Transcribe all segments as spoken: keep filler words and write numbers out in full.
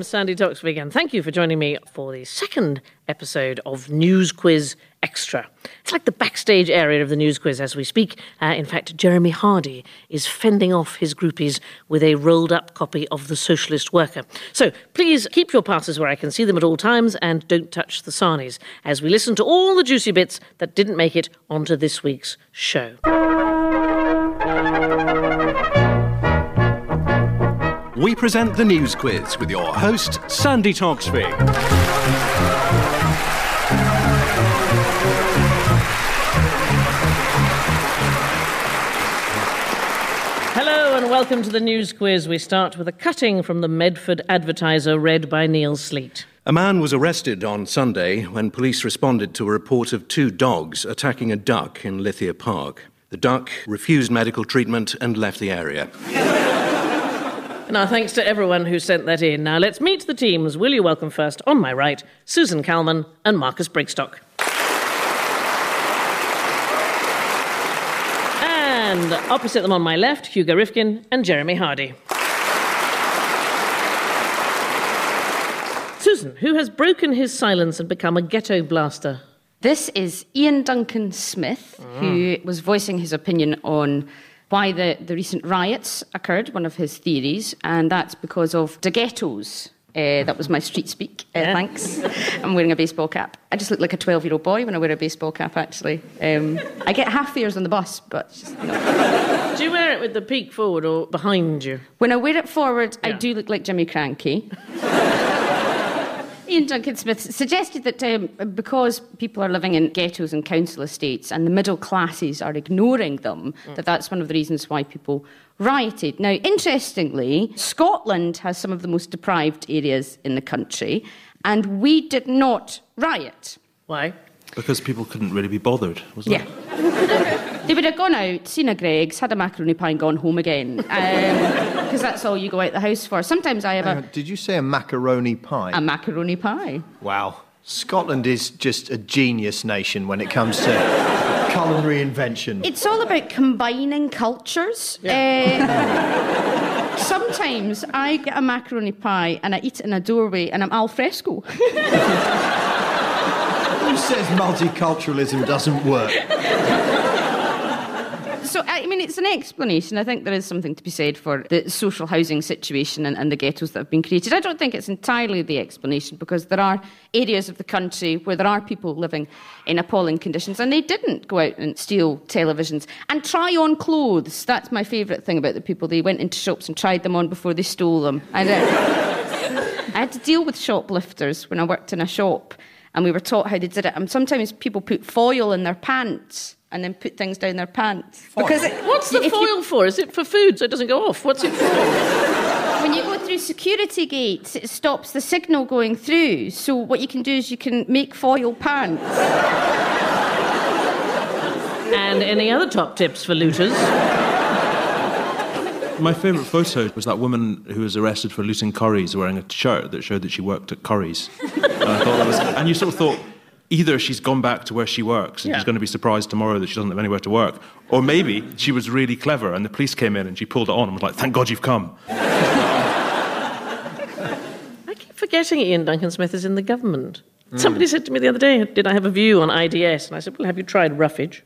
Sandy Toksvig, and thank you for joining me for the second episode of News Quiz Extra. It's like the backstage area of the News Quiz as we speak. Uh, in fact, Jeremy Hardy is fending off his groupies with a rolled-up copy of The Socialist Worker. So please keep your passes where I can see them at all times and don't touch the sarnies as we listen to all the juicy bits that didn't make it onto this week's show. We present the News Quiz with your host, Sandy Toksvig. Hello and welcome to the News Quiz. We start with a cutting from the Medford Advertiser read by Neil Sleet. A man was arrested on Sunday when police responded to a report of two dogs attacking a duck in Lithia Park. The duck refused medical treatment and left the area. Now, thanks to everyone who sent that in. Now, let's meet the teams. Will you welcome first, on my right, Susan Calman and Marcus Brigstock. And opposite them on my left, Hugo Rifkin and Jeremy Hardy. Susan, who has broken his silence and become a ghetto blaster? This is Ian Duncan Smith, mm. who was voicing his opinion on why the, the recent riots occurred, one of his theories, and that's because of the ghettos. Uh, that was my street speak, uh, yeah. Thanks. I'm wearing a baseball cap. I just look like a twelve-year-old boy when I wear a baseball cap, actually. Um, I get half fares on the bus, but it's just not. Do you wear it with the peak forward or behind you? When I wear it forward, yeah. I do look like Jimmy Krankie. Ian Duncan Smith suggested that um, because people are living in ghettos and council estates and the middle classes are ignoring them, mm. that that's one of the reasons why people rioted. Now, interestingly, Scotland has some of the most deprived areas in the country, and we did not riot. Why? Because people couldn't really be bothered, wasn't yeah. it? They would have gone out, seen a Greggs, had a macaroni pie and gone home again. Because um, that's all you go out the house for. Sometimes I have a... Uh, did you say a macaroni pie? A macaroni pie. Wow. Scotland is just a genius nation when it comes to culinary invention. It's all about combining cultures. Yeah. Uh, sometimes I get a macaroni pie and I eat it in a doorway and I'm al fresco. Who says multiculturalism doesn't work? So, I mean, it's an explanation. I think there is something to be said for the social housing situation and, and the ghettos that have been created. I don't think it's entirely the explanation because there are areas of the country where there are people living in appalling conditions and they didn't go out and steal televisions and try on clothes. That's my favourite thing about the people. They went into shops and tried them on before they stole them. I, I had to deal with shoplifters when I worked in a shop and we were taught how they did it. And sometimes people put foil in their pants and then put things down their pants. Foil. Because it, what's the foil you, for? Is it for food so it doesn't go off? What's it for? When you go through security gates, it stops the signal going through. So what you can do is you can make foil pants. And any other top tips for looters? My favourite photo was that woman who was arrested for looting Currys wearing a shirt that showed that she worked at Currys. And, I thought that was, and you sort of thought, either she's gone back to where she works and yeah. she's going to be surprised tomorrow that she doesn't have anywhere to work, or maybe she was really clever and the police came in and she pulled it on and was like, thank God you've come. I keep forgetting Ian Duncan Smith is in the government. Mm. Somebody said to me the other day, did I have a view on I D S? And I said, well, have you tried roughage?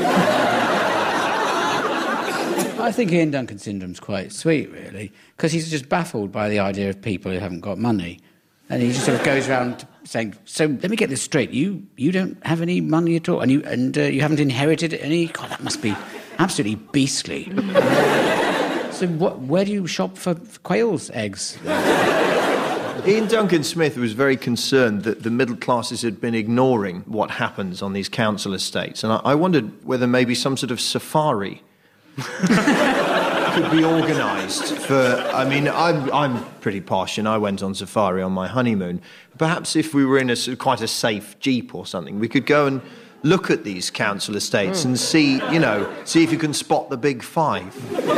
I think Ian Duncan syndrome's quite sweet, really, because he's just baffled by the idea of people who haven't got money. And he just sort of goes around saying, so let me get this straight, you you don't have any money at all, and you and uh, you haven't inherited any? God, that must be absolutely beastly. So what, where do you shop for, for quail's eggs? Ian Duncan Smith was very concerned that the middle classes had been ignoring what happens on these council estates, and I, I wondered whether maybe some sort of safari could be organised for... I mean, I'm, I'm pretty posh and I went on safari on my honeymoon. Perhaps if we were in a quite a safe Jeep or something, we could go and look at these council estates mm. and see, you know, see if you can spot the big five.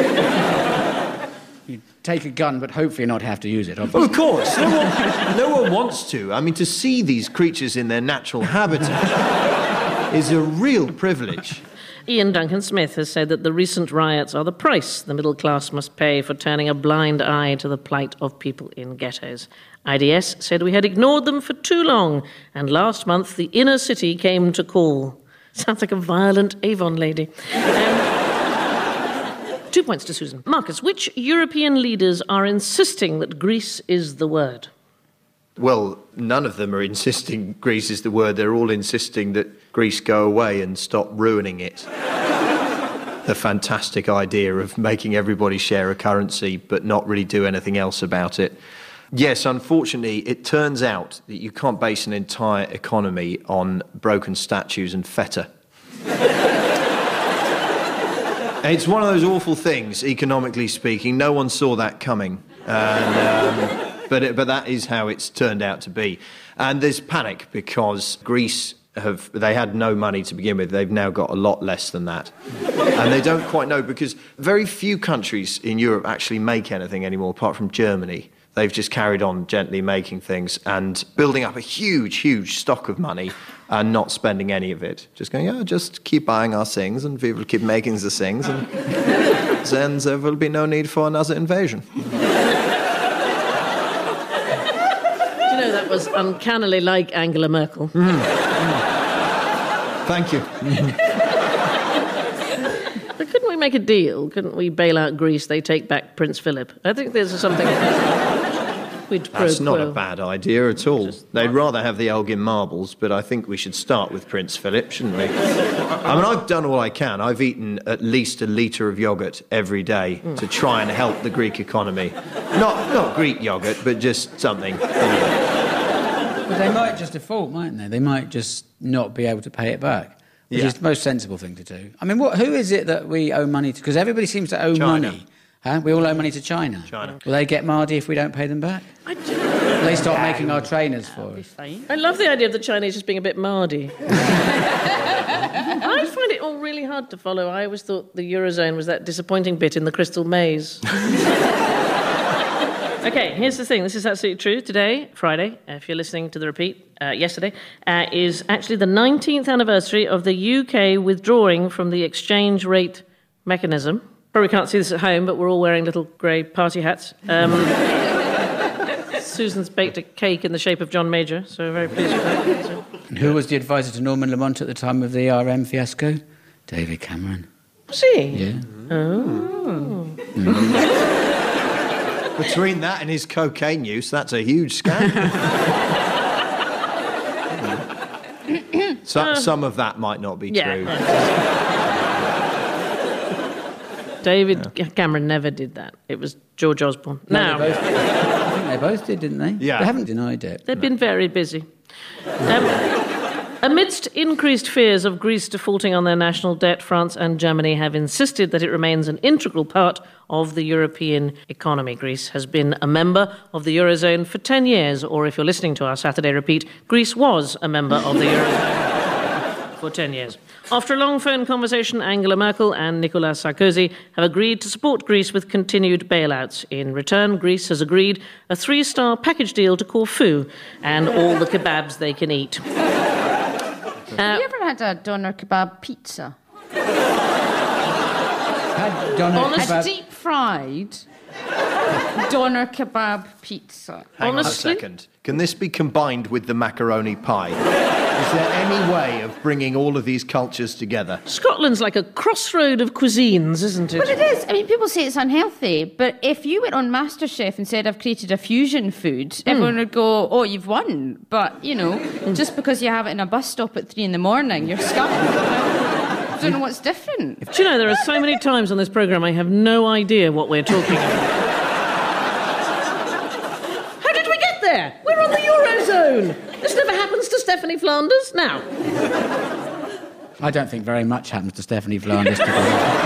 You take a gun, but hopefully not have to use it, obviously. Well, of course. No one, no one wants to. I mean, to see these creatures in their natural habitat is a real privilege. Ian Duncan Smith has said that the recent riots are the price the middle class must pay for turning a blind eye to the plight of people in ghettos. I D S said we had ignored them for too long, and last month the inner city came to call. Sounds like a violent Avon lady. Um, two points to Susan. Marcus, which European leaders are insisting that Greece is the word? Well, none of them are insisting Greece is the word. They're all insisting that Greece go away and stop ruining it. The fantastic idea of making everybody share a currency but not really do anything else about it. Yes, unfortunately, it turns out that you can't base an entire economy on broken statues and feta. It's one of those awful things, economically speaking. No one saw that coming. And, um, but, it, but that is how it's turned out to be. And there's panic because Greece, have they had no money to begin with. They've now got a lot less than that. And they don't quite know because very few countries in Europe actually make anything anymore, apart from Germany. They've just carried on gently making things and building up a huge, huge stock of money and not spending any of it. Just going, yeah, just keep buying our things and we will keep making the things and then there will be no need for another invasion. Do you know, that was uncannily like Angela Merkel. Mm. Mm. Thank you. But couldn't we make a deal? Couldn't we bail out Greece, they take back Prince Philip? I think there's something... That's not a bad idea at all. They'd rather have the Elgin marbles, but I think we should start with Prince Philip, shouldn't we? I mean, I've done all I can. I've eaten at least a litre of yoghurt every day mm. to try and help the Greek economy. Not, not Greek yoghurt, but just something. But they might just default, mightn't they? They might just not be able to pay it back, which yeah. is the most sensible thing to do. I mean, what, who is it that we owe money to? Because everybody seems to owe China. money. Huh? We all owe money to China. China. Will they get Mardy if we don't pay them back? I do. Will they start making our trainers for us? I love the idea of the Chinese just being a bit Mardy. I find it all really hard to follow. I always thought the Eurozone was that disappointing bit in the Crystal Maze. OK, here's the thing. This is absolutely true. Today, Friday, if you're listening to the repeat, uh, yesterday, uh, is actually the nineteenth anniversary of the U K withdrawing from the exchange rate mechanism. Probably can't see this at home, but we're all wearing little grey party hats. Um, Susan's baked a cake in the shape of John Major, so very pleased with that. So. And who was the advisor to Norman Lamont at the time of the R M fiasco? David Cameron. Was he? Yeah. Oh. Mm. Between that and his cocaine use, that's a huge scandal. so, uh, some of that might not be yeah, true. Yeah. David yeah. Cameron never did that. It was George Osborne. No, now, they both, I think they both did, didn't they? Yeah. They haven't denied it. They've no. been very busy. Um, amidst increased fears of Greece defaulting on their national debt, France and Germany have insisted that it remains an integral part of the European economy. Greece has been a member of the Eurozone for ten years, or if you're listening to our Saturday repeat, Greece was a member of the Eurozone for ten years. After a long phone conversation, Angela Merkel and Nicolas Sarkozy have agreed to support Greece with continued bailouts. In return, Greece has agreed a three-star package deal to Corfu and all the kebabs they can eat. Uh, have you ever had a doner kebab pizza? Had doner Honest, kebab... deep-fried doner kebab pizza. Hang Honestly? on a second. Can this be combined with the macaroni pie? Is there any way of bringing all of these cultures together? Scotland's like a crossroad of cuisines, isn't it? But it is. I mean, people say it's unhealthy, but if you went on MasterChef and said, I've created a fusion food, mm. everyone would go, oh, you've won. But, you know, mm. just because you have it in a bus stop at three in the morning, you're scum. I don't know what's different. Do you know, there are so many times on this programme I have no idea what we're talking about. How did we get there? We're on the Eurozone. This never happens to Stephanie Flanders. Now. I don't think very much happens to Stephanie Flanders today.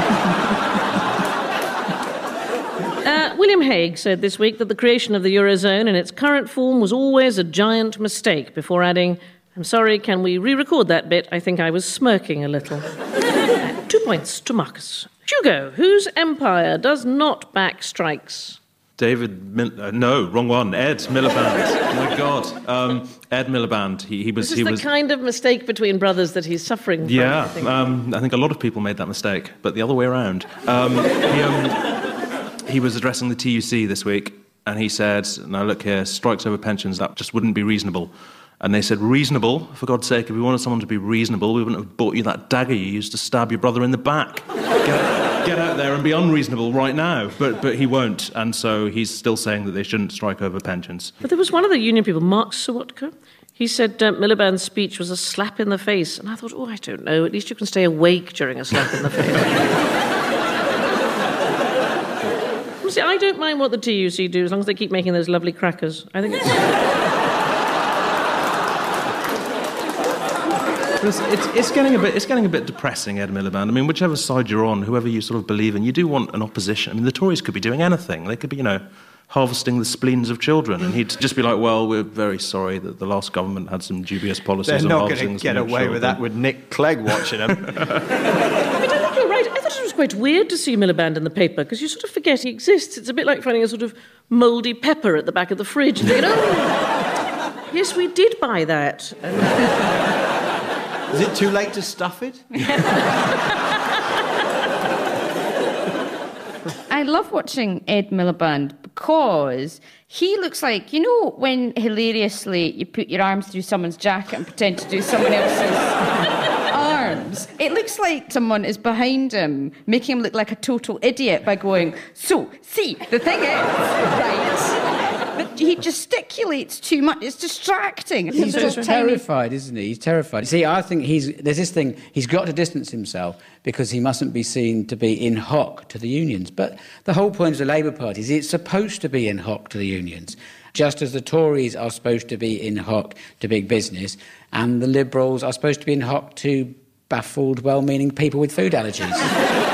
uh, William Hague said this week that the creation of the Eurozone in its current form was always a giant mistake, before adding, I'm sorry, can we re-record that bit? I think I was smirking a little. Two points to Marcus. Hugo, whose empire does not back strikes? David, Mil- uh, no, wrong one. Ed Miliband. Oh my God, um, Ed Miliband. He, he was. This is he the was, kind of mistake between brothers that he's suffering from. Yeah, I think. Um, I think a lot of people made that mistake, but the other way around. Um, he, um, he was addressing the T U C this week, and he said, "Now look here, strikes over pensions, that just wouldn't be reasonable." And they said, "Reasonable? For God's sake, if we wanted someone to be reasonable, we wouldn't have bought you that dagger you used to stab your brother in the back. Get, get out there and be unreasonable right now." But but he won't, and so he's still saying that they shouldn't strike over pensions. But there was one of the union people, Mark Sawotka. He said uh, Miliband's speech was a slap in the face. And I thought, oh, I don't know, at least you can stay awake during a slap in the face. Well, see, I don't mind what the T U C do as long as they keep making those lovely crackers. I think it's... It's, it's, it's getting a bit. It's getting a bit depressing, Ed Miliband. I mean, whichever side you're on, whoever you sort of believe in, you do want an opposition. I mean, the Tories could be doing anything. They could be, you know, harvesting the spleens of children, and he'd just be like, "Well, we're very sorry that the last government had some dubious policies." They're on not going to get away with that with Nick Clegg watching them. I mean, I think you're right. I thought it was quite weird to see Miliband in the paper because you sort of forget he exists. It's a bit like finding a sort of mouldy pepper at the back of the fridge. And thinking, oh, yes, we did buy that. And, is it too late to stuff it? I love watching Ed Miliband because he looks like, you know, when hilariously you put your arms through someone's jacket and pretend to do someone else's arms. It looks like someone is behind him, making him look like a total idiot by going, "So, see, the thing is, right..." But he gesticulates too much. It's distracting. He's Little just tiny- terrified, isn't he? He's terrified. See, I think he's there's this thing, he's got to distance himself because he mustn't be seen to be in hock to the unions. But the whole point of the Labour Party is it's supposed to be in hock to the unions, just as the Tories are supposed to be in hock to big business, and the Liberals are supposed to be in hock to baffled, well-meaning people with food allergies.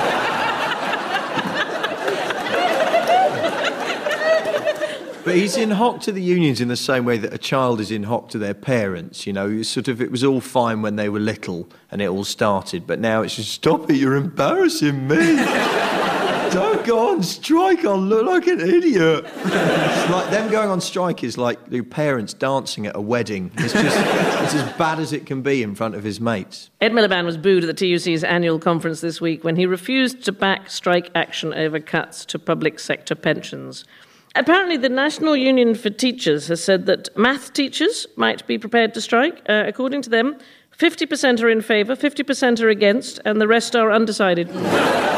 But he's in hock to the unions in the same way that a child is in hock to their parents. You know, it's sort of, it was all fine when they were little and it all started, but now it's just, "Stop it, you're embarrassing me. Don't go on strike, I'll look like an idiot." It's like them going on strike is like the parents dancing at a wedding. It's just, it's as bad as it can be in front of his mates. Ed Miliband was booed at the T U C's annual conference this week when he refused to back strike action over cuts to public sector pensions. Apparently, the National Union for Teachers has said that math teachers might be prepared to strike. Uh, according to them, fifty percent are in favour, fifty percent are against, and the rest are undecided. uh,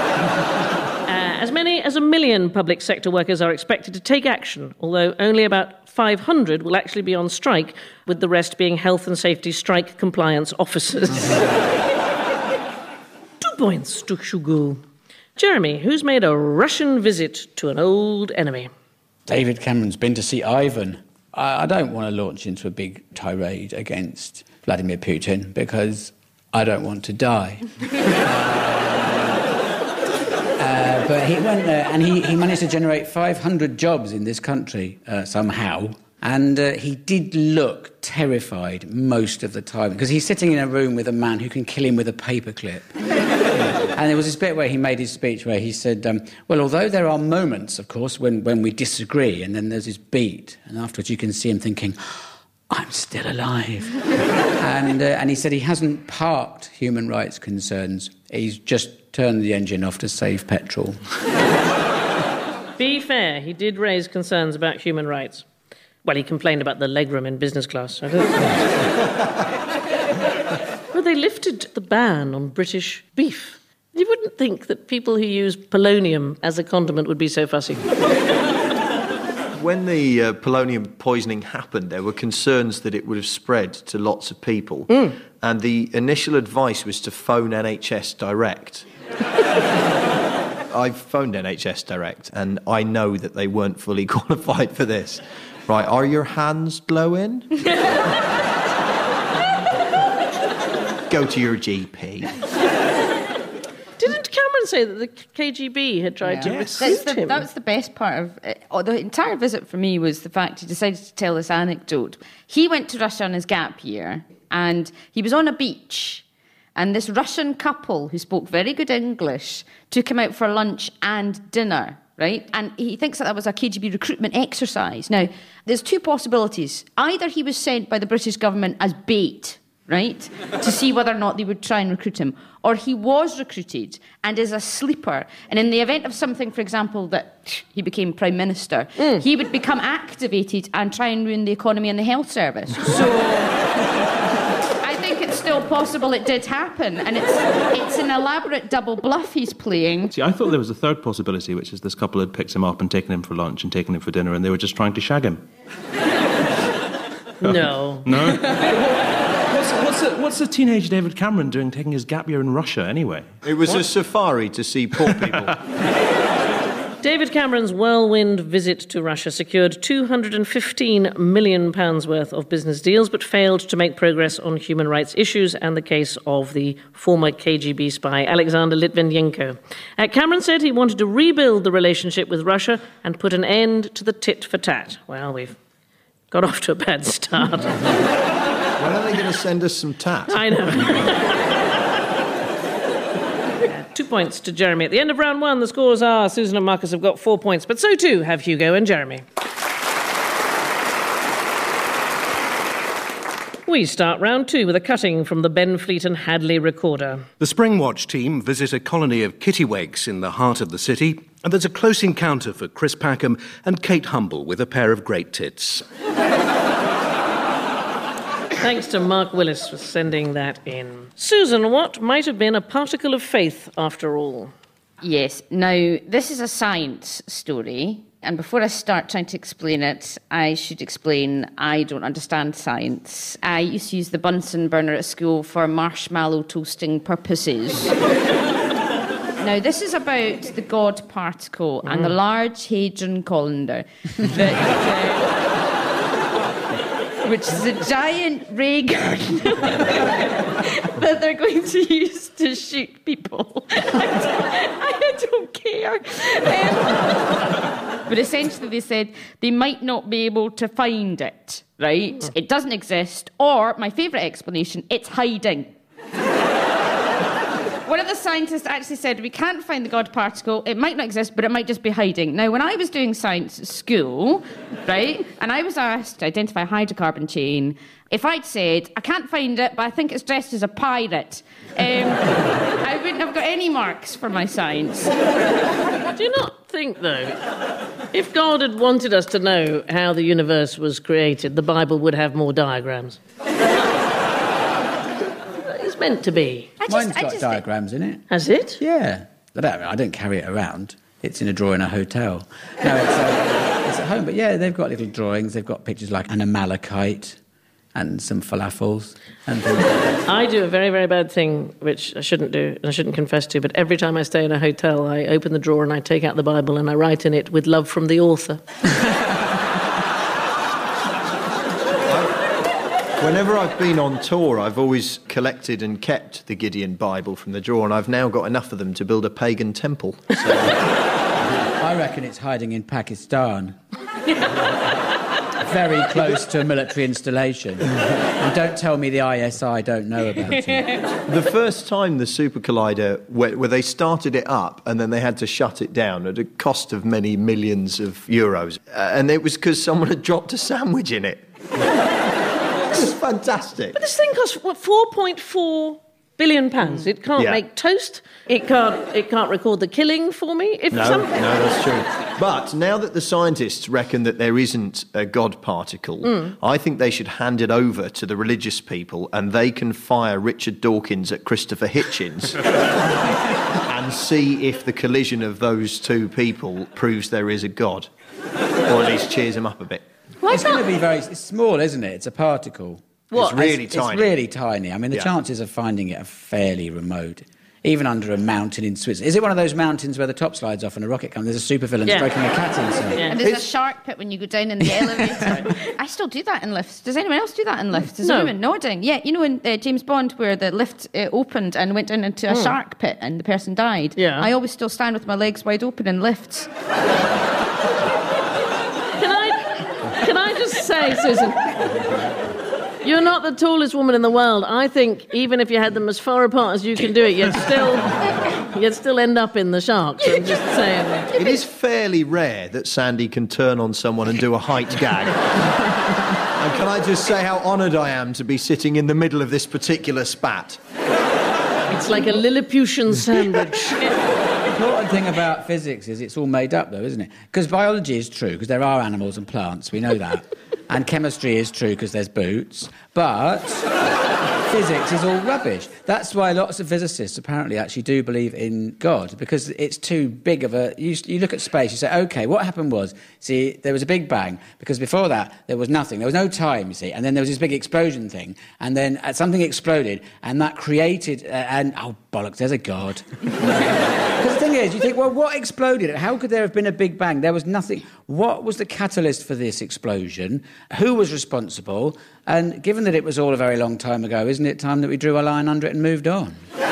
as many as a million public sector workers are expected to take action, although only about five hundred will actually be on strike, with the rest being health and safety strike compliance officers. Two points to Shugul. Jeremy, who's made a Russian visit to an old enemy? David Cameron's been to see Ivan. I, I don't want to launch into a big tirade against Vladimir Putin because I don't want to die. uh, but he went there and he, he managed to generate five hundred jobs in this country uh, somehow. And uh, he did look terrified most of the time because he's sitting in a room with a man who can kill him with a paperclip. And there was this bit where he made his speech where he said, um, well, although there are moments, of course, when, when we disagree, and then there's this beat, and afterwards you can see him thinking, I'm still alive. and, uh, and he said he hasn't parked human rights concerns. He's just turned the engine off to save petrol. Be fair, he did raise concerns about human rights. Well, he complained about the legroom in business class. I don't Well, they lifted the ban on British beef. You wouldn't think that people who use polonium as a condiment would be so fussy. When the uh, polonium poisoning happened, there were concerns that it would have spread to lots of people. Mm. And the initial advice was to phone N H S Direct. I've phoned N H S Direct, and I know that they weren't fully qualified for this. Right, are your hands glowing? Go to your G P. Didn't Cameron say that the K G B had tried Yeah. to Yes. recruit That's the, him? that was the best part of it. Oh, the entire visit for me was the fact he decided to tell this anecdote. He went to Russia on his gap year, and he was on a beach, and this Russian couple who spoke very good English took him out for lunch and dinner. right? And he thinks that that was a K G B recruitment exercise. Now, there's two possibilities. Either he was sent by the British government as bait, right, to see whether or not they would try and recruit him, or he was recruited and is a sleeper. And in the event of something, for example, that he became Prime Minister, mm. he would become activated and try and ruin the economy and the health service. So... it's still possible it did happen, and it's it's an elaborate double bluff he's playing. See, I thought there was a third possibility, which is this couple had picked him up and taken him for lunch and taken him for dinner, and they were just trying to shag him. No. No? What's, what's, a, what's a teenage David Cameron doing taking his gap year in Russia, anyway? It was what? a safari to see poor people. David Cameron's whirlwind visit to Russia secured two hundred fifteen million pounds worth of business deals, but failed to make progress on human rights issues and the case of the former K G B spy Alexander Litvinenko. Uh, Cameron said he wanted to rebuild the relationship with Russia and put an end to the tit-for-tat. Well, we've got off to a bad start. When are they going to send us some tat? I know. Two points to Jeremy. At the end of round one, the scores are Susan and Marcus have got four points, but so too have Hugo and Jeremy. We start round two with a cutting from the Benfleet and Hadley Recorder. The Springwatch team visit a colony of kittiwakes in the heart of the city, and there's a close encounter for Chris Packham and Kate Humble with a pair of great tits. Thanks to Mark Willis for sending that in. Susan, what might have been a particle of faith after all? Yes. Now, this is a science story, and before I start trying to explain it, I should explain I don't understand science. I used to use the Bunsen burner at school for marshmallow toasting purposes. Now, this is about the God particle mm. and the Large Hadron Collider that... Uh, which is a giant ray gun that they're going to use to shoot people. I don't care. Um, but essentially they said they might not be able to find it, right? It doesn't exist, or, my favourite explanation, it's hiding. One of the scientists actually said, we can't find the God particle, it might not exist, but it might just be hiding. Now, when I was doing science at school, right, and I was asked to identify a hydrocarbon chain, if I'd said, I can't find it, but I think it's dressed as a pirate, um, I wouldn't have got any marks for my science. Do you not think, though, if God had wanted us to know how the universe was created, the Bible would have more diagrams? It's meant to be. Just, Mine's got just, diagrams in it. Has it? Yeah. I don't, I don't carry it around. It's in a drawer in a hotel. No, it's, uh, it's at home. But yeah, they've got little drawings. They've got pictures like an Amalekite and some falafels and things like that. I do a very, very bad thing, which I shouldn't do and I shouldn't confess to, but every time I stay in a hotel, I open the drawer and I take out the Bible and I write in it, with love from the author. Whenever I've been on tour, I've always collected and kept the Gideon Bible from the drawer, and I've now got enough of them to build a pagan temple. So. I reckon it's hiding in Pakistan. Very close to a military installation. And don't tell me the I S I don't know about it. The first time the Super Collider, where, where they started it up and then they had to shut it down at a cost of many millions of euros, uh, and it was because someone had dropped a sandwich in it. It's fantastic. But this thing costs, what, four point four billion pounds. It can't yeah. make toast. It can't It can't record the killing for me. If no, some... no, that's true. But now that the scientists reckon that there isn't a God particle, mm. I think they should hand it over to the religious people and they can fire Richard Dawkins at Christopher Hitchens and see if the collision of those two people proves there is a God. Or at least cheers them up a bit. Why it's going to be very it's small, isn't it? It's a particle. What? It's really it's, tiny. It's really tiny. I mean, the yeah. chances of finding it are fairly remote. Even under a mountain in Switzerland. Is it one of those mountains where the top slides off and a rocket comes? There's a supervillain yeah. stroking a cat inside. Yeah. And there's it's... a shark pit when you go down in the elevator. I still do that in lifts. Does anyone else do that in lifts? There's no. a woman nodding. Yeah, you know in uh, James Bond where the lift uh, opened and went down into a mm. shark pit and the person died? Yeah. I always still stand with my legs wide open in lifts. Can I just say, Susan, you're not the tallest woman in the world. I think even if you had them as far apart as you can do it, you'd still You'd still end up in the sharks, I'm just saying. It is fairly rare that Sandy can turn on someone and do a height gag. And can I just say how honoured I am to be sitting in the middle of this particular spat? It's like a Lilliputian sandwich. The important thing about physics is it's all made up, though, isn't it? Because biology is true, because there are animals and plants, we know that. And chemistry is true, because there's boots. But physics is all rubbish. That's why lots of physicists apparently actually do believe in God, because it's too big of a... You, you look at space, you say, OK, what happened was, see, there was a Big Bang, because before that, there was nothing. There was no time, you see, and then there was this big explosion thing, and then uh, something exploded, and that created... Uh, and, oh, bollocks, there's a God. Because the thing is, you think, well, what exploded? How could there have been a Big Bang? There was nothing. What was the catalyst for this explosion? Who was responsible? And given that it was all a very long time ago, isn't it time that we drew a line under it and moved on?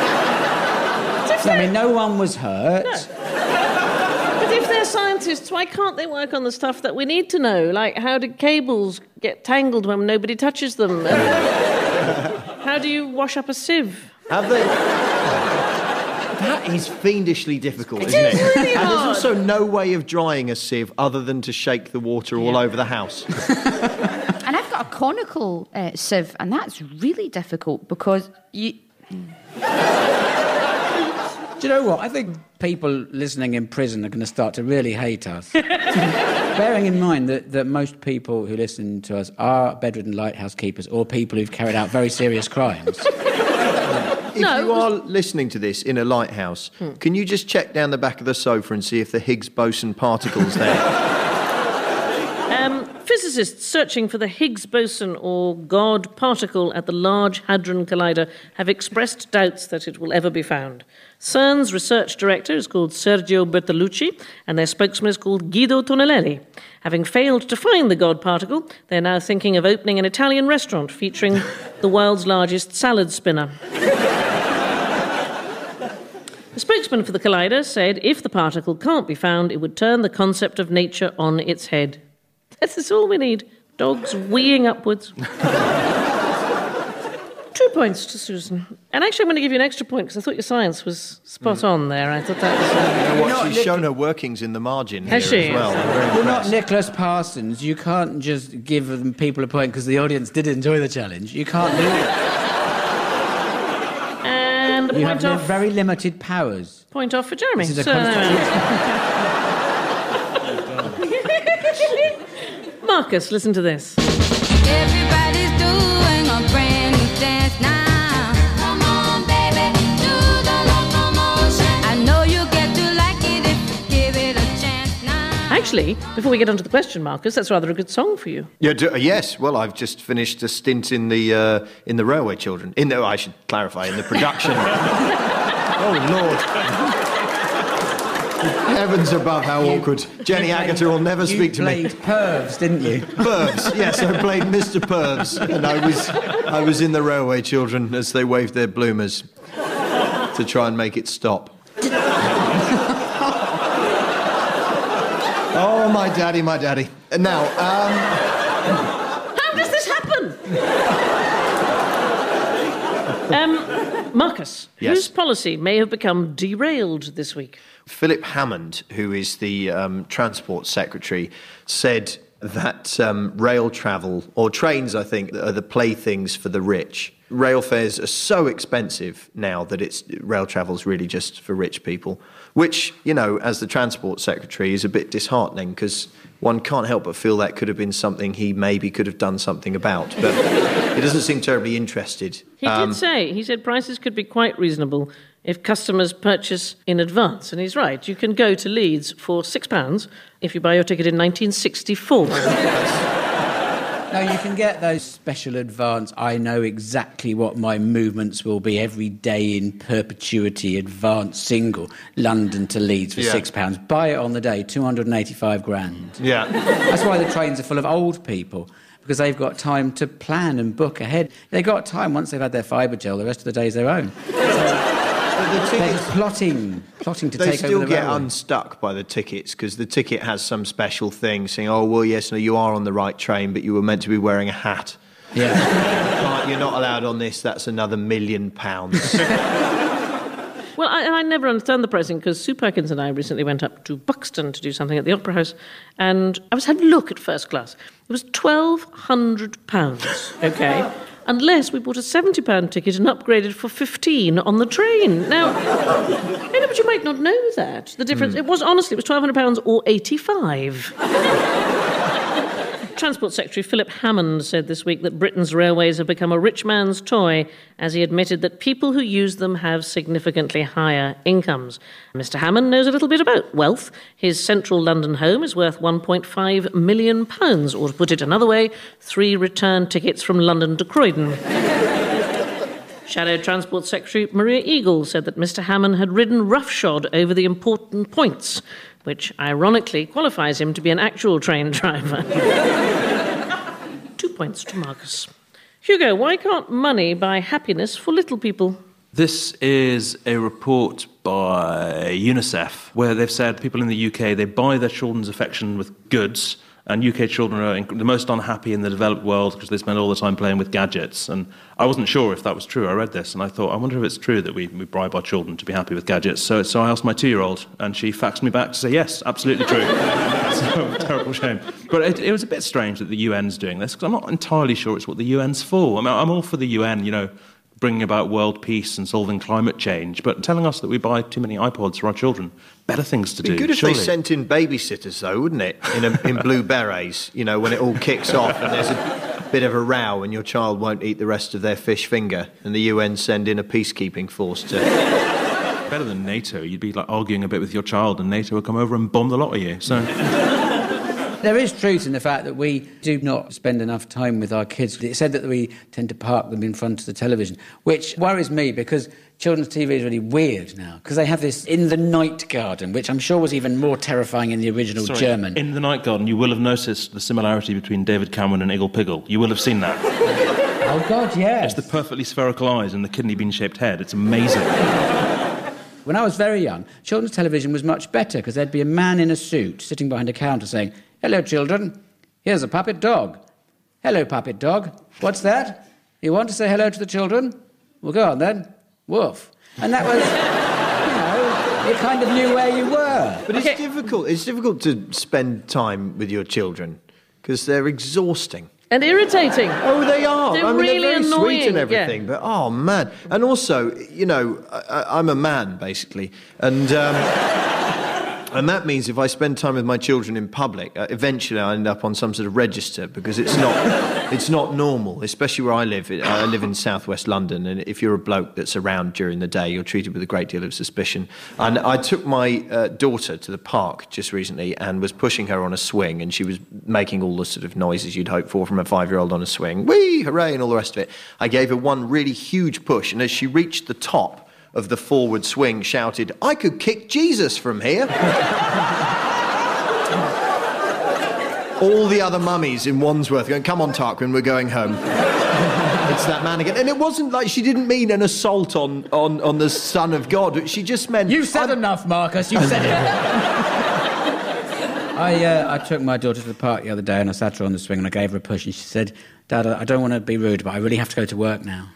I mean, no one was hurt. No. But if they're scientists, why can't they work on the stuff that we need to know? Like, how do cables get tangled when nobody touches them? How do you wash up a sieve? Have they... That is fiendishly difficult, It isn't is it? really And there's hard. also no way of drying a sieve other than to shake the water all Yeah. over the house. And I've got a conical uh, sieve, and that's really difficult because you... Do you know what? I think people listening in prison are going to start to really hate us. Bearing in mind that, that most people who listen to us are bedridden lighthouse keepers or people who've carried out very serious crimes. If No, you are listening to this in a lighthouse, Hmm. can you just check down the back of the sofa and see if the Higgs boson particle's there? Um, physicists searching for the Higgs boson or God particle at the Large Hadron Collider have expressed doubts that it will ever be found. CERN's research director is called Sergio Bertolucci, and their spokesman is called Guido Tonelli. Having failed to find the God particle, they're now thinking of opening an Italian restaurant featuring the world's largest salad spinner. The spokesman for the Collider said if the particle can't be found, it would turn the concept of nature on its head. That's all we need. Dogs weeing upwards. Two points to Susan. And actually, I'm going to give you an extra point because I thought your science was spot on there. I thought that was... Uh... You know what? not She's shown her workings in the margin Has here she? as well. I'm very You're not impressed. Nicholas Parsons. You can't just give them people a point because the audience did enjoy the challenge. You can't do that. And a You point have off, very limited powers. point off for Jeremy. This is a So, Marcus, listen to this. Everybody's doing a brand new dance now. Come on, baby, do the locomotion. I know you get to like it if you give it a chance now. Actually, before we get on to the question, Marcus, that's rather a good song for you. Yeah, do, uh, yes. Well, I've just finished a stint in the uh, in the Railway Children. In the, I should clarify, in the production. Oh Lord! Heavens above, how awkward! Jenny Agutter will never speak to me. You played Pervs, didn't you? Pervs, yes, I played Mister Pervs, and I was I was in the Railway Children as they waved their bloomers to try and make it stop. Oh, my daddy, my daddy. Now, um... How does this happen? um, Marcus, Yes. whose policy may have become derailed this week? Philip Hammond, who is the um, Transport Secretary, said that um, rail travel, or trains, I think, are the playthings for the rich. Rail fares are so expensive now that it's rail travel's really just for rich people, which, you know, as the Transport Secretary is a bit disheartening because one can't help but feel that could have been something he maybe could have done something about. But he doesn't seem terribly interested. He Um, did say, he said prices could be quite reasonable if customers purchase in advance. And he's right, you can go to Leeds for six pounds if you buy your ticket in nineteen sixty-four. No, you can get those special advance. I know exactly what my movements will be every day in perpetuity advance single, London to Leeds for Yeah. six pounds. Buy it on the day, two hundred and eighty-five grand. Yeah. That's why the trains are full of old people, because they've got time to plan and book ahead. They've got time once they've had their fibre gel. The rest of the day is their own. They're just plotting, plotting to They take still over the get railway. unstuck by the tickets because the ticket has some special thing saying, oh, well, yes, no, you are on the right train, but you were meant to be wearing a hat. Yeah. Can't- You're not allowed on this, that's another million pounds. Well, I, and I never understand the pricing, because Sue Perkins and I recently went up to Buxton to do something at the Opera House, and I was having a look at first class. It was twelve hundred pounds, OK? Unless we bought a seventy pound ticket and upgraded for fifteen on the train. Now, I know, but you might not know that. The difference, mm. it was, honestly, it was twelve hundred pounds or eighty-five. Transport Secretary Philip Hammond said this week that Britain's railways have become a rich man's toy, as he admitted that people who use them have significantly higher incomes. Mister Hammond knows a little bit about wealth. His central London home is worth one point five million pounds, or to put it another way, three return tickets from London to Croydon. Shadow Transport Secretary Maria Eagle said that Mister Hammond had ridden roughshod over the important points, which ironically qualifies him to be an actual train driver. Two points to Marcus. Hugo, why can't money buy happiness for little people? This is a report by UNICEF where they've said people in the U K, they buy their children's affection with goods, and U K children are the most unhappy in the developed world because they spend all the time playing with gadgets. And I wasn't sure if that was true. I read this and I thought, I wonder if it's true that we, we bribe our children to be happy with gadgets. So, so I asked my two-year-old, and she faxed me back to say, yes, absolutely true. So, terrible shame. But it, it was a bit strange that the U N's doing this, because I'm not entirely sure it's what the U N's for. I mean, I'm all for the U N, you know, bringing about world peace and solving climate change, but telling us that we buy too many iPods for our children. Better things to do. It'd be good if surely. they sent in babysitters, though, wouldn't it? In, a, in blue berets, you know, when it all kicks off and there's a bit of a row and your child won't eat the rest of their fish finger, and the U N send in a peacekeeping force to... Better than NATO. You'd be like arguing a bit with your child, and NATO would come over and bomb the lot of you. So. There is truth in the fact that we do not spend enough time with our kids. It said that we tend to park them in front of the television, which worries me because children's T V is really weird now, because they have this In the Night Garden, which I'm sure was even more terrifying in the original Sorry, German. In the Night Garden, you will have noticed the similarity between David Cameron and Iggle Piggle. You will have seen that. Oh, God, yes. It's the perfectly spherical eyes and the kidney bean-shaped head. It's amazing. When I was very young, children's television was much better, because there'd be a man in a suit sitting behind a counter saying, "Hello, children. Here's a puppet dog. Hello, puppet dog. What's that? You want to say hello to the children? Well, go on then. Woof." And that was, you know, you kind of knew where you were. But it's difficult. It's difficult to spend time with your children because they're exhausting. And irritating. Oh, they are. They're I mean, really they're very annoying. sweet and everything, Yeah. but oh man! And also, you know, I, I'm a man basically, and um, and that means if I spend time with my children in public, uh, eventually I end up on some sort of register because it's not it's not normal, especially where I live. I live in southwest London, and if you're a bloke that's around during the day, you're treated with a great deal of suspicion. And I took my uh, daughter to the park just recently and was pushing her on a swing, and she was making all the sort of noises you'd hope for from a five-year-old on a swing, whee, hooray, and all the rest of it. I gave her one really huge push, and as she reached the top of the forward swing, shouted, "I could kick Jesus from here." All the other mummies in Wandsworth going, "Come on, Tarquin, we're going home." It's that man again. And it wasn't like she didn't mean an assault on, on, on the Son of God. She just meant... You've said I'm... enough, Marcus. You've said it. I, uh, I took my daughter to the park the other day and I sat her on the swing and I gave her a push and she said, "Dad, I don't want to be rude, but I really have to go to work now."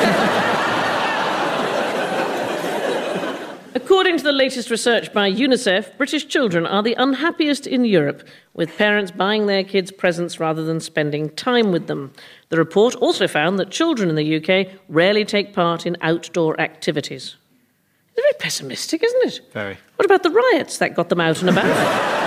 According to the latest research by UNICEF, British children are the unhappiest in Europe, with parents buying their kids presents rather than spending time with them. The report also found that children in the U K rarely take part in outdoor activities. It's very pessimistic, isn't it? Very. What about the riots that got them out and about?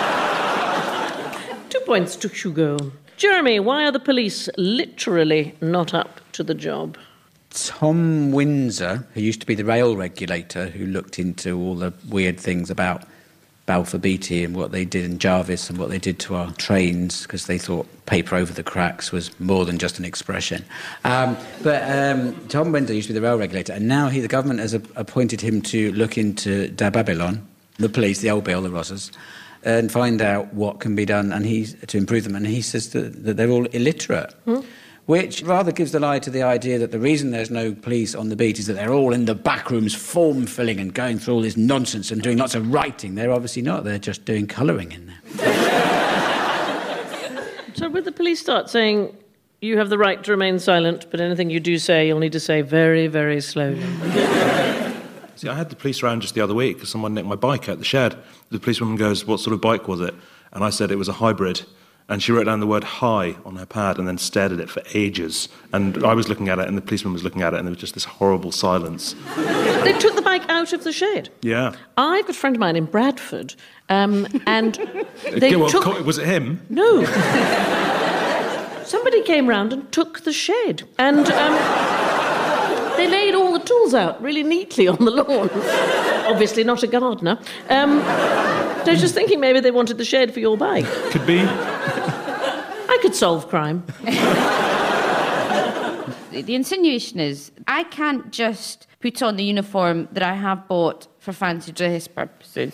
Two points to Hugo. Jeremy, why are the police literally not up to the job? Tom Windsor, who used to be the rail regulator, who looked into all the weird things about Balfour Beatty and what they did in Jarvis and what they did to our trains, because they thought paper over the cracks was more than just an expression. Um, but um, Tom Windsor used to be the rail regulator, and now he, the government has a, appointed him to look into Da Babylon, the police, the old Bill, the Rossers, and find out what can be done and he's, to improve them. And he says that, that they're all illiterate. Hmm? Which rather gives the lie to the idea that the reason there's no police on the beat is that they're all in the back rooms form-filling and going through all this nonsense and doing lots of writing. They're obviously not. They're just doing colouring in there. So would the police start saying, "You have the right to remain silent, but anything you do say, you'll need to say very, very slowly"? See, I had the police around just the other week because someone nicked my bike out the shed. The policewoman goes, what sort of bike was it? And I said it was a hybrid. And she wrote down the word "hi" on her pad and then stared at it for ages. And I was looking at it and the policeman was looking at it and there was just this horrible silence. They took the bike out of the shed. Yeah. I've got a friend of mine in Bradford, um, and they Okay, well, took... co- was it him? No. Somebody came round and took the shed. And um, they laid all the tools out really neatly on the lawn. Obviously not a gardener. Um, I was just thinking maybe they wanted the shed for your bike. Could be. I could solve crime. The insinuation is I can't just put on the uniform that I have bought for fancy dress purposes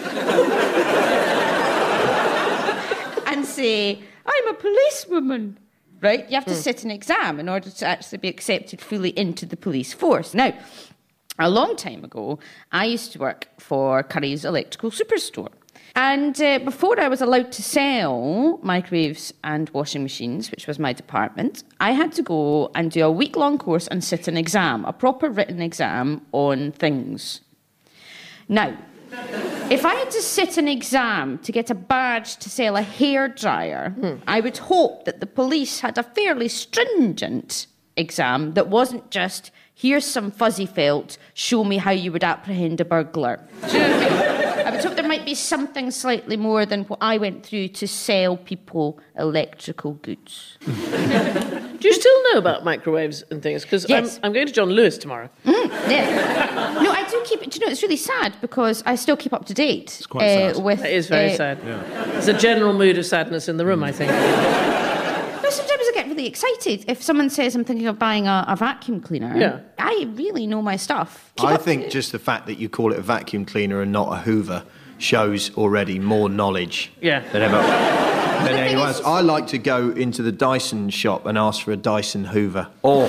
and say, I'm a policewoman, right? You have to mm. sit an exam in order to actually be accepted fully into the police force. Now, a long time ago, I used to work for Curry's Electrical Superstore. And uh, before I was allowed to sell microwaves and washing machines, which was my department, I had to go and do a week-long course and sit an exam, a proper written exam on things. Now, if I had to sit an exam to get a badge to sell a hairdryer, hmm. I would hope that the police had a fairly stringent exam that wasn't just, here's some fuzzy felt, show me how you would apprehend a burglar. Do you know what I mean? I would hope there might be something slightly more than what I went through to sell people electrical goods. Do you still know about microwaves and things? Because yes. I'm, I'm going to John Lewis tomorrow. Mm, yeah. No, I do keep it. Do you know, it's really sad because I still keep up to date. It's quite uh, sad. With, that is very uh, sad. Yeah. There's a general mood of sadness in the room, I think. No, sometimes I get really excited if someone says I'm thinking of buying a, a vacuum cleaner. Yeah. I really know my stuff. Keep I up think just the fact that you call it a vacuum cleaner and not a Hoover shows already more knowledge yeah. than ever than anyone else. I like to go into the Dyson shop and ask for a Dyson Hoover. Or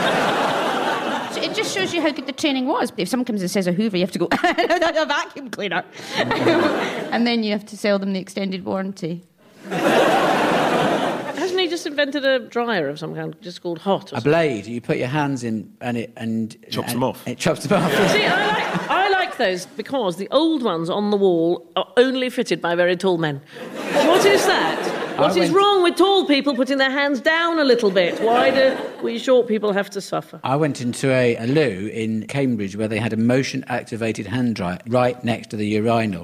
it just shows you how good the training was. If someone comes and says a Hoover, you have to go, a vacuum cleaner. And then you have to sell them the extended warranty. Hasn't he just invented a dryer of some kind, just called Hot? Or a blade. You put your hands in and it and chops and them off. It chops them off. See, I like, I like those because the old ones on the wall are only fitted by very tall men. What is that? What I is went... wrong with tall people putting their hands down a little bit? Why do we short people have to suffer? I went into a, a loo in Cambridge where they had a motion-activated hand dryer right next to the urinal.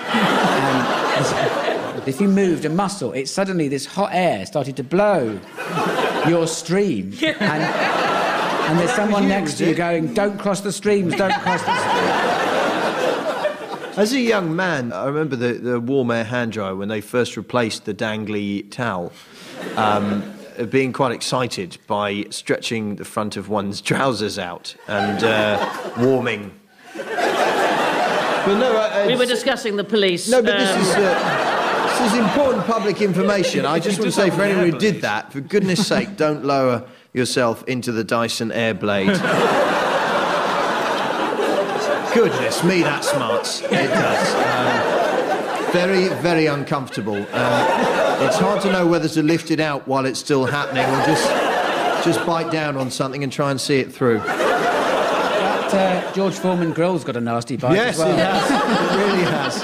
And if you moved a muscle, it suddenly, this hot air started to blow your stream. Yeah. And, and there's someone you, next to you going, don't cross the streams, don't cross the streams. as a young man, I remember the, the warm air hand dryer when they first replaced the dangly towel. Um, being quite excited by stretching the front of one's trousers out and uh, warming. But no, uh, we were discussing the police. No, but um, this is uh, this is important public information. I just want to say for anyone who did that, for goodness sake, don't lower yourself into the Dyson Airblade. Goodness me, that smarts. It does. Um, very, very uncomfortable. Um, it's hard to know whether to lift it out while it's still happening or just just bite down on something and try and see it through. That uh, George Foreman grill's got a nasty bite yes, as well. it has. It really has.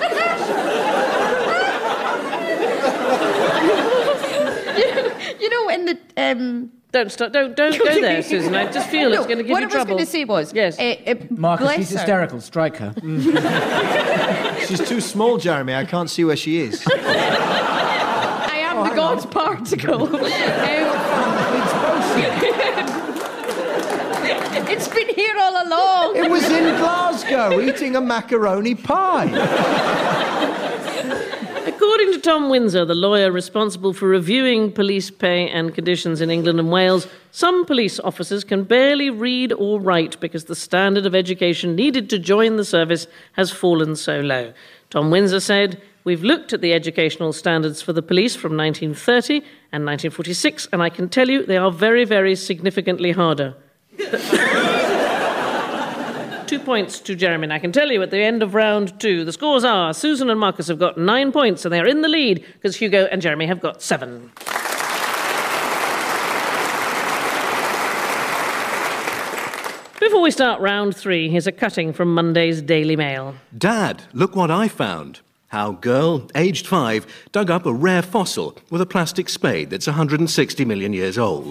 You know, when the... Um... Don't stop! Don't don't go there, Susan. I just feel no, it's going to give what you I was trouble. going to say was, yes, uh, uh, Marcus, she's her. hysterical. Strike her. She's too small, Jeremy. I can't see where she is. I am oh, the God's on. particle. um, it's been here all along. It was in Glasgow eating a macaroni pie. According to Tom Windsor, the lawyer responsible for reviewing police pay and conditions in England and Wales, some police officers can barely read or write because the standard of education needed to join the service has fallen so low. Tom Windsor said, "We've looked at the educational standards for the police from nineteen thirty and nineteen forty-six, and I can tell you they are very, very significantly harder." Two points to Jeremy. And I can tell you at the end of round two, the scores are Susan and Marcus have got nine points, and they're in the lead because Hugo and Jeremy have got seven. Before Before we start round three, here's a cutting from Monday's Daily Mail. Dad, look what I found. How girl, aged five, dug up a rare fossil with a plastic spade that's one hundred sixty million years old.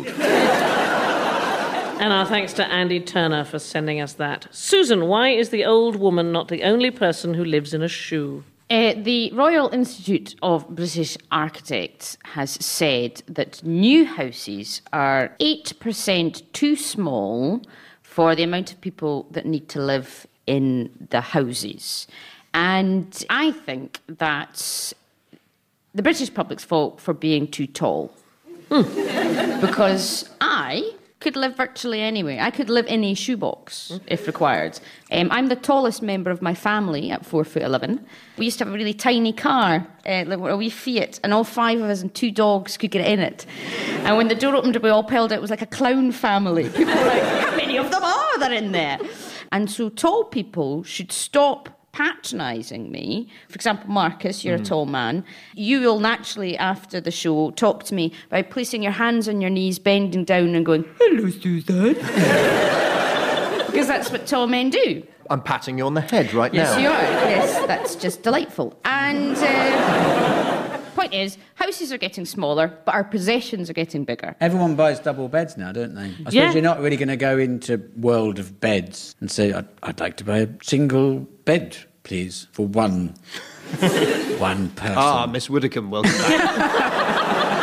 And our thanks to Andy Turner for sending us that. Susan, why is the old woman not the only person who lives in a shoe? Uh, the Royal Institute of British Architects has said that new houses are eight percent too small for the amount of people that need to live in the houses. And I think that's the British public's fault for being too tall. Mm. Because I could live virtually anywhere. I could live in a shoebox mm. if required. Um, I'm the tallest member of my family at four foot eleven. We used to have a really tiny car, uh, like a wee Fiat, and all five of us and two dogs could get in it. And when the door opened, we all piled out. It was like a clown family. People were like, how many of them are there in there? And so tall people should stop patronising me. For example, Marcus, you're mm. a tall man. You will naturally, after the show, talk to me by placing your hands on your knees, bending down and going, hello, Susan. Because that's what tall men do. I'm patting you on the head right yes, now. Yes, you are. Yes, that's just delightful. And uh, point is, houses are getting smaller, but our possessions are getting bigger. Everyone buys double beds now, don't they? I suppose Yeah. you're not really going to go into world of beds and say, I'd, I'd like to buy a single bed, please, for one, one person. Ah, Miss Widdicombe, welcome back.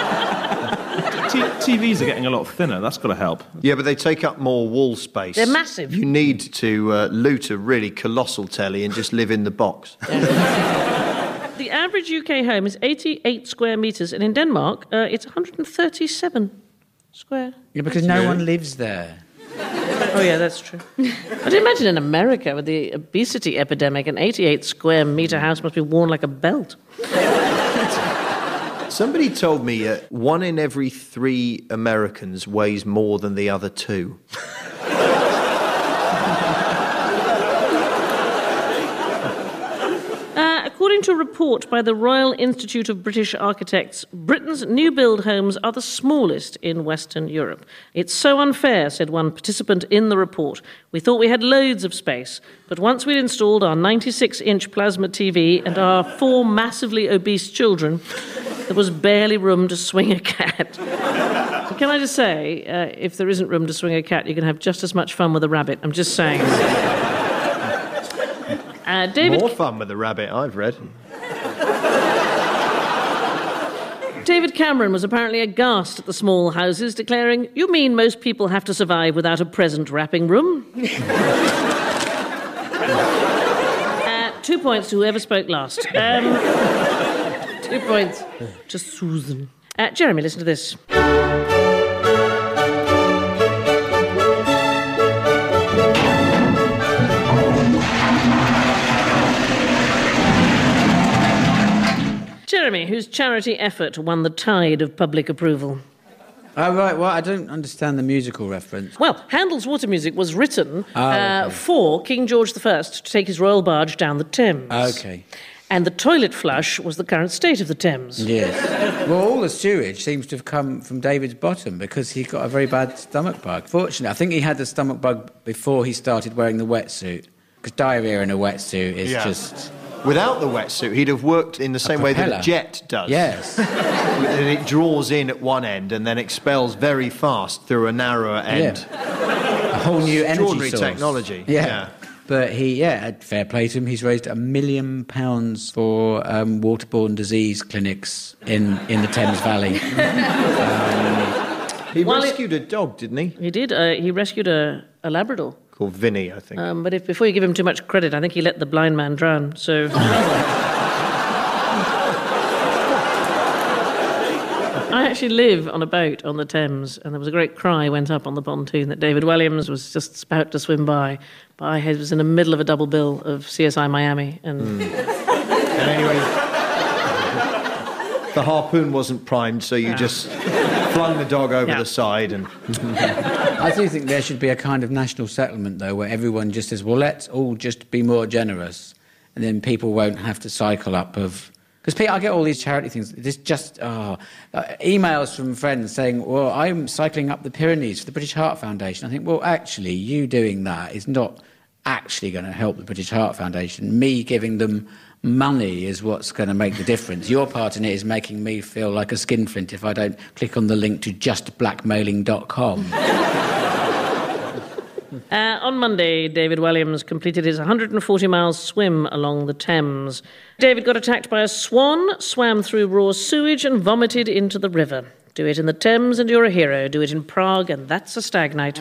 T- TVs are getting a lot thinner. That's got to help. Yeah, but they take up more wall space. They're massive. You need to uh, loot a really colossal telly and just live in the box. The average U K home is eighty-eight square metres, and in Denmark, uh, it's one hundred thirty-seven square. Yeah, because no one lives there. Oh, yeah, that's true. I'd imagine in America, with the obesity epidemic, an eighty-eight square metre house must be worn like a belt. Somebody told me uh, one in every three Americans weighs more than the other two. Uh, according to a report by the Royal Institute of British Architects, Britain's new build homes are the smallest in Western Europe. It's so unfair, said one participant in the report. We thought we had loads of space, but once we'd installed our ninety-six inch plasma T V and our four massively obese children, there was barely room to swing a cat. Can I just say, uh, if there isn't room to swing a cat, you can have just as much fun with a rabbit. I'm just saying. Uh, David... More fun with a rabbit, I've read. David Cameron was apparently aghast at the small houses, declaring, "You mean most people have to survive without a present wrapping room?" uh, two points to whoever spoke last. Um, two points to Susan. Uh, Jeremy, listen to this. Jeremy, whose charity effort won the tide of public approval? Oh, right, well, I don't understand the musical reference. Well, Handel's Water Music was written Oh, uh, okay. for King George the First to take his royal barge down the Thames. Okay. And the toilet flush was the current state of the Thames. Yes. Well, all the sewage seems to have come from David's bottom because he got a very bad stomach bug. Fortunately, I think he had the stomach bug before he started wearing the wetsuit, because diarrhea in a wetsuit is Yeah. just... Without the wetsuit, he'd have worked in the same way that propeller. a jet does. Yes. And it draws in at one end and then expels very fast through a narrower end. Yeah. A whole new energy Extraordinary source. technology. Yeah. Yeah. But he, yeah, fair play to him. He's raised a million pounds for um, waterborne disease clinics in, in the Thames Valley. He Well, it- rescued a dog, didn't he? He did. Uh, he rescued a, a Labrador. Called Vinny, I think. Um, but if before you give him too much credit, I think he let the blind man drown. So. I actually live on a boat on the Thames, and there was a great cry went up on the pontoon that David Williams was just about to swim by. But I was in the middle of a double bill of C S I Miami, and And anyway, the harpoon wasn't primed, so you just flung the dog over Yeah. the side and... I do think there should be a kind of national settlement, though, where everyone just says, well, let's all just be more generous, and then people won't have to cycle up of Because, Pete, I get all these charity things. This just, oh, uh, emails from friends saying, well, I'm cycling up the Pyrenees for the British Heart Foundation. I think, well, actually, you doing that is not actually going to help the British Heart Foundation. Me giving them money is what's going to make the difference. Your part in it is making me feel like a skinflint if I don't click on the link to just blackmailing dot com. Uh, on Monday, David Williams completed his one hundred forty miles swim along the Thames. David got attacked by a swan, swam through raw sewage and vomited into the river. Do it in the Thames and you're a hero. Do it in Prague and that's a stag night.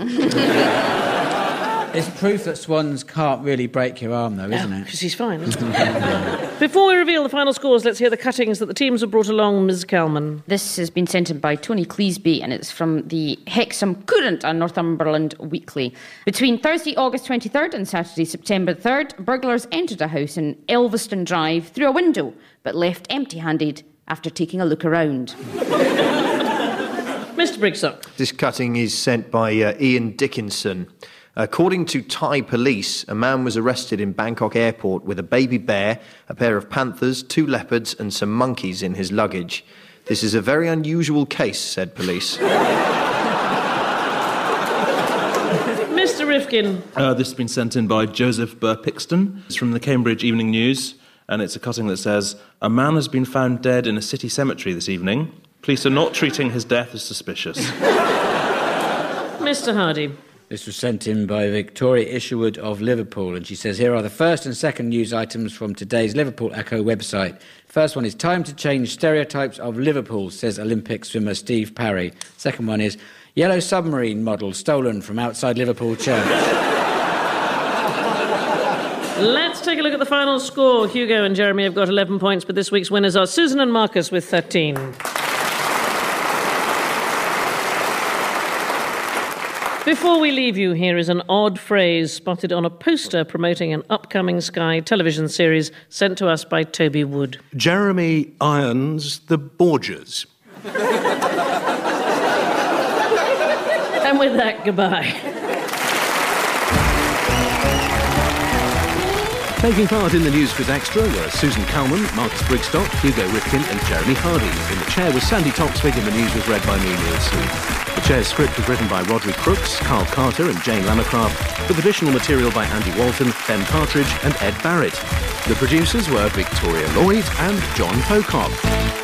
It's proof that swans can't really break your arm, though, isn't it? Because he's fine, isn't he? Before we reveal the final scores, let's hear the cuttings that the teams have brought along. Miz Calman. This has been sent in by Tony Cleesby and it's from the Hexham Courant and Northumberland Weekly. Between Thursday, August twenty-third and Saturday, September third, burglars entered a house in Elveston Drive through a window but left empty-handed after taking a look around. Mister Brigstock. This cutting is sent by uh, Ian Dickinson. According to Thai police, a man was arrested in Bangkok airport with a baby bear, a pair of panthers, two leopards and some monkeys in his luggage. This is a very unusual case, said police. Mister Rifkin. Uh, this has been sent in by Joseph Burr-Pixton. It's from the Cambridge Evening News, and it's a cutting that says, a man has been found dead in a city cemetery this evening. Police are not treating his death as suspicious. Mister Hardy. This was sent in by Victoria Isherwood of Liverpool, and she says, here are the first and second news items from today's Liverpool Echo website. First one is, time to change stereotypes of Liverpool, says Olympic swimmer Steve Parry. Second one is, yellow submarine model stolen from outside Liverpool church. Let's take a look at the final score. Hugo and Jeremy have got eleven points, but this week's winners are Susan and Marcus with thirteen. Before we leave you, here is an odd phrase spotted on a poster promoting an upcoming Sky television series sent to us by Toby Wood. Jeremy irons the Borgias. And with that, goodbye. Taking part in the News Quiz Extra were Susan Calman, Marcus Brigstock, Hugo Rifkin and Jeremy Hardy. In the chair was Sandy Toksvig and the news was read by me, Neil Sleep. The chair's script was written by Roderick Crooks, Carl Carter and Jane Lamacraft, with additional material by Andy Walton, Ben Partridge and Ed Barrett. The producers were Victoria Lloyd and John Pocock.